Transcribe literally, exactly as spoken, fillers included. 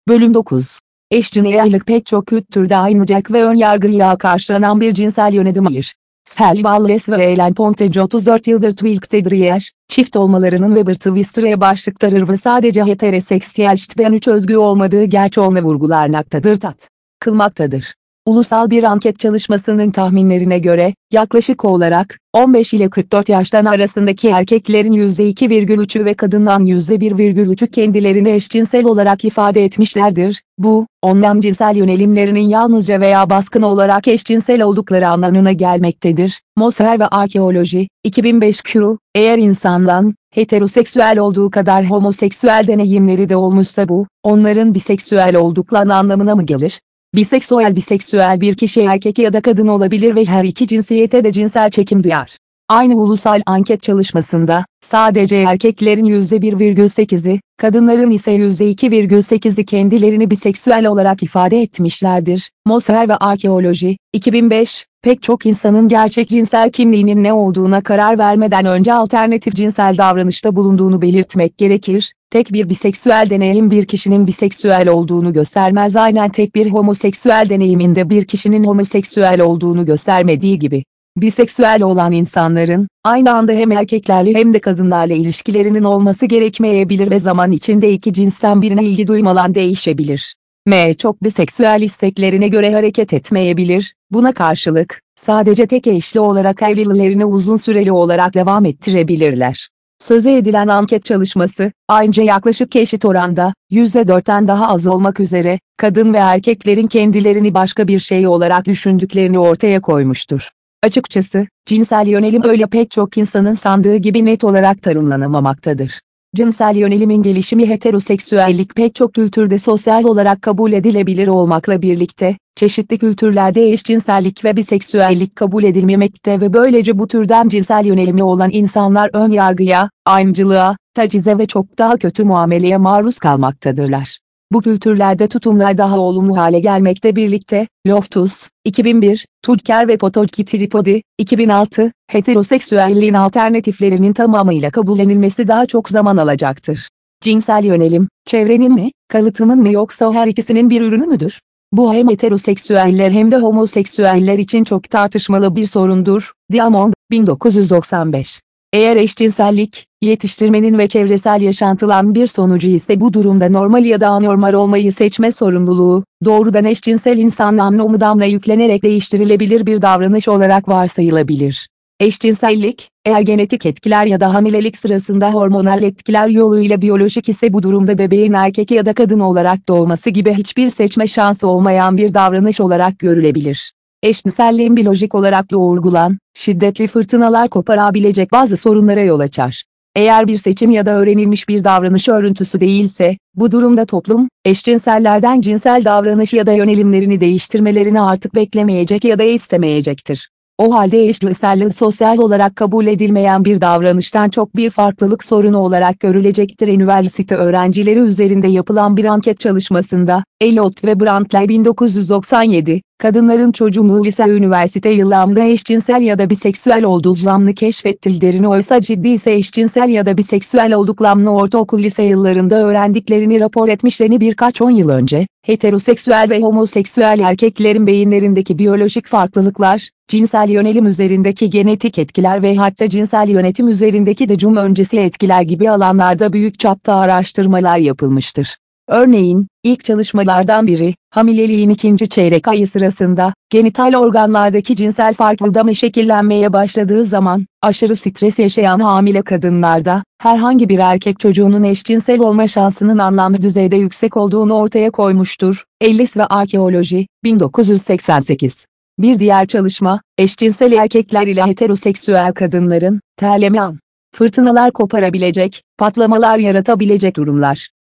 Bölüm dokuz. Eşcinsellik pek çok kültürde aynıcak ve önyargıyla karşılanan bir cinsel yönelimdir. Sally Wallace ve Ellen Pontage otuz dört yıldır Twilk'tedirler, çift olmalarının Weber Twister'e başlıktarır ve sadece heteroseksüel şitben üç özgü olmadığı gerçeğini vurgularmaktadır tat. Kılmaktadır. Ulusal bir anket çalışmasının tahminlerine göre, yaklaşık olarak, on beş ile kırk dört yaştan arasındaki erkeklerin yüzde iki virgül üçü ve kadından yüzde bir virgül üçü kendilerini eşcinsel olarak ifade etmişlerdir. Bu, onlam cinsel yönelimlerinin yalnızca veya baskın olarak eşcinsel oldukları anlamına gelmektedir. Moser ve Arkeoloji, iki bin beş Q, eğer insandan, heteroseksüel olduğu kadar homoseksüel deneyimleri de olmuşsa bu, onların biseksüel oldukları anlamına mı gelir? Biseksüel biseksüel bir kişi erkek ya da kadın olabilir ve her iki cinsiyete de cinsel çekim duyar. Aynı ulusal anket çalışmasında, sadece erkeklerin yüzde bir virgül sekizi, kadınların ise yüzde iki virgül sekizi kendilerini biseksüel olarak ifade etmişlerdir. Moser ve Arkeoloji, iki bin beş, pek çok insanın gerçek cinsel kimliğinin ne olduğuna karar vermeden önce alternatif cinsel davranışta bulunduğunu belirtmek gerekir. Tek bir biseksüel deneyim bir kişinin biseksüel olduğunu göstermez, aynen tek bir homoseksüel deneyiminde bir kişinin homoseksüel olduğunu göstermediği gibi. Biseksüel olan insanların, aynı anda hem erkeklerle hem de kadınlarla ilişkilerinin olması gerekmeyebilir ve zaman içinde iki cinsten birine ilgi duymaları değişebilir. M çok biseksüel isteklerine göre hareket etmeyebilir, buna karşılık, sadece tek eşli olarak evliliğlerini uzun süreli olarak devam ettirebilirler. Söze edilen anket çalışması, ayrıca yaklaşık eşit oranda, yüzde dörtten daha az olmak üzere, kadın ve erkeklerin kendilerini başka bir şey olarak düşündüklerini ortaya koymuştur. Açıkçası, cinsel yönelim öyle pek çok insanın sandığı gibi net olarak tanımlanamamaktadır. Cinsel yönelimin gelişimi heteroseksüellik pek çok kültürde sosyal olarak kabul edilebilir olmakla birlikte, çeşitli kültürlerde eşcinsellik ve biseksüellik kabul edilmemekte ve böylece bu türden cinsel yönelimi olan insanlar ön yargıya, ayrımcılığa, tacize ve çok daha kötü muameleye maruz kalmaktadırlar. Bu kültürlerde tutumlar daha olumlu hale gelmekle birlikte, Loftus, iki bin bir, Tudker ve Potocki Tripodi, iki bin altı, heteroseksüelliğin alternatiflerinin tamamıyla kabullenilmesi daha çok zaman alacaktır. Cinsel yönelim, çevrenin mi, kalıtımın mı yoksa her ikisinin bir ürünü müdür? Bu hem heteroseksüeller hem de homoseksüeller için çok tartışmalı bir sorundur. Diamond, bin dokuz yüz doksan beş. Eğer eşcinsellik, yetiştirmenin ve çevresel yaşantıların bir sonucu ise bu durumda normal ya da anormal olmayı seçme sorumluluğu, doğrudan eşcinsel insanla nomudamla yüklenerek değiştirilebilir bir davranış olarak varsayılabilir. Eşcinsellik, eğer genetik etkiler ya da hamilelik sırasında hormonal etkiler yoluyla biyolojik ise bu durumda bebeğin erkek ya da kadın olarak doğması gibi hiçbir seçme şansı olmayan bir davranış olarak görülebilir. Eşcinselliğin biyolojik olarak doğurgulan, şiddetli fırtınalar koparabilecek bazı sorunlara yol açar. Eğer bir seçim ya da öğrenilmiş bir davranış örüntüsü değilse, bu durumda toplum, eşcinsellerden cinsel davranış ya da yönelimlerini değiştirmelerini artık beklemeyecek ya da istemeyecektir. O halde eşcinsellik sosyal olarak kabul edilmeyen bir davranıştan çok bir farklılık sorunu olarak görülecektir. Üniversite öğrencileri üzerinde yapılan bir anket çalışmasında, Elliot ve Brantley bin dokuz yüz doksan yedi, kadınların çocuğunu lise üniversite yıllarında eşcinsel ya da biseksüel olduklarını keşfettiklerini oysa ciddi ise eşcinsel ya da biseksüel olduklarını ortaokul lise yıllarında öğrendiklerini rapor etmişlerini birkaç on yıl önce, heteroseksüel ve homoseksüel erkeklerin beyinlerindeki biyolojik farklılıklar, cinsel yönelim üzerindeki genetik etkiler ve hatta cinsel yönetim üzerindeki doğum öncesi etkiler gibi alanlarda büyük çapta araştırmalar yapılmıştır. Örneğin, ilk çalışmalardan biri, hamileliğin ikinci çeyrek ayı sırasında, genital organlardaki cinsel farklılık şekillenmeye başladığı zaman, aşırı stres yaşayan hamile kadınlarda, herhangi bir erkek çocuğunun eşcinsel olma şansının anlamlı düzeyde yüksek olduğunu ortaya koymuştur. Ellis ve Arkeoloji, bin dokuz yüz seksen sekiz. Bir diğer çalışma, eşcinsel erkekler ile heteroseksüel kadınların, terleme an, fırtınalar koparabilecek, patlamalar yaratabilecek durumlar.